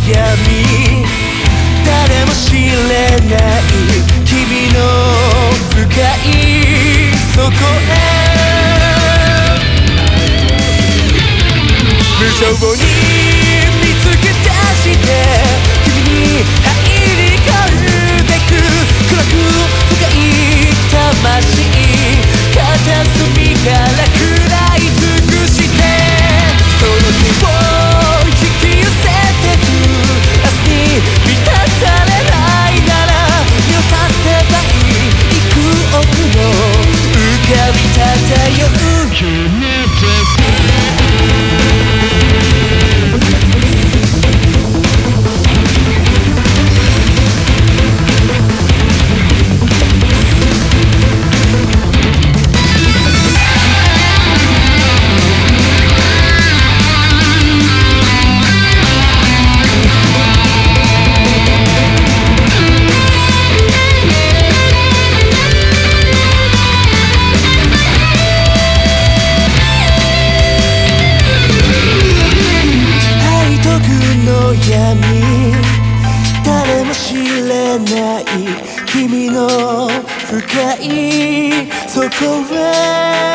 闇、誰も知れない君の深いそこへ無情に見つけ出して君に入り込んでく暗く深い魂片隅から食らい尽くしてその手を引き寄せてく明日に満たされないなら身を足せばいい幾億の浮かび漂う誰も知れない君の深いそこへ